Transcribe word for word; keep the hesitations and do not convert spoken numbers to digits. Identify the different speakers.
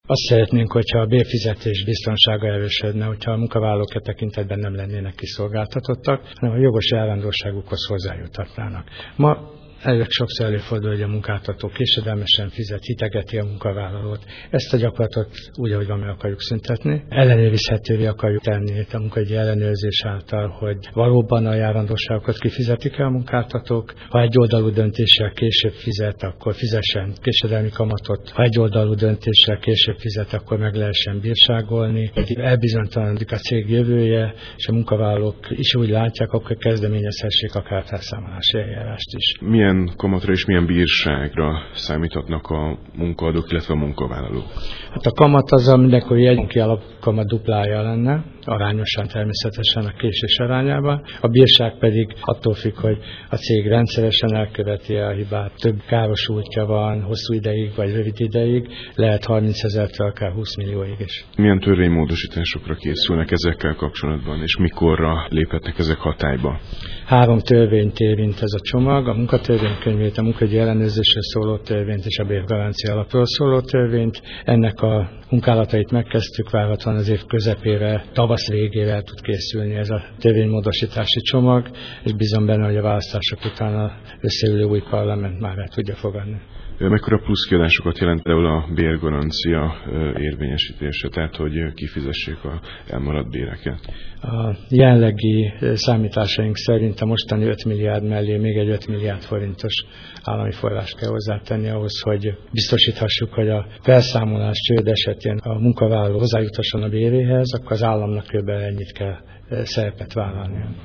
Speaker 1: Azt szeretnénk, hogyha a bérfizetés biztonsága erősödne, hogyha a munkavállalók e tekintetben nem lennének kiszolgáltatottak, hanem a jogos elvándorlóságukhoz hozzájuthatnának. Ma elég sokszor előfordul, hogy a munkáltató késedelmesen fizet, hitegeti a munkavállalót. Ezt a gyakorlatot úgy, ahogy van, meg akarjuk szüntetni. Ellenőrizhetővé akarjuk tenni a munkahogyi ellenőrzés által, hogy valóban a járandóságokat kifizetik-e a munkáltatók. Ha egyoldalú döntéssel később fizet, akkor fizessen késedelmi kamatot. Ha egyoldalú döntéssel később fizet, akkor meg lehessen bírságolni. Elbizonytalanodik a cég jövője, és a munkavállalók is úgy látják, akkor kezdeményezhessék akár felszámolási eljárást is.
Speaker 2: Milyen kamatra és milyen bírságra számíthatnak a munkaadók, illetve a munkavállalók?
Speaker 1: Hát a kamat az a mindenkori egy alapkamat duplája lenne, arányosan természetesen a késés arányában. A bírság pedig attól függ, hogy a cég rendszeresen elköveti a hibát, több károsultja van, hosszú ideig vagy rövid ideig, lehet harmincezertől akár húsz millióig is.
Speaker 2: Milyen törvénymódosításokra készülnek ezekkel kapcsolatban, és mikorra léphetnek ezek hatályba?
Speaker 1: Három törvényt érint ez a csomag, a munkatörvénykönyvét, a munkahogyi ellenőrzésről szóló törvényt és a bérgarancia alapról szóló törvényt. Ennek a munkálatait megkezdtük, várhatóan az év közepére, tavasz végére el tud készülni ez a törvénymódosítási csomag, és bízom benne, hogy a választások után az összeülő új parlament már el tudja fogadni.
Speaker 2: Mekkora plusz kiadásokat jelent például a bérgarancia érvényesítése, tehát hogy kifizessék a elmaradt béreket?
Speaker 1: A jelenlegi számításaink szerint a mostani öt milliárd mellé még egy öt milliárd forintos állami forrást kell hozzátenni ahhoz, hogy biztosíthassuk, hogy a felszámolás csőd esetén a munkavállaló hozzájuthasson a béréhez, akkor az államnak kb. Ennyit kell szerepet vállalnia.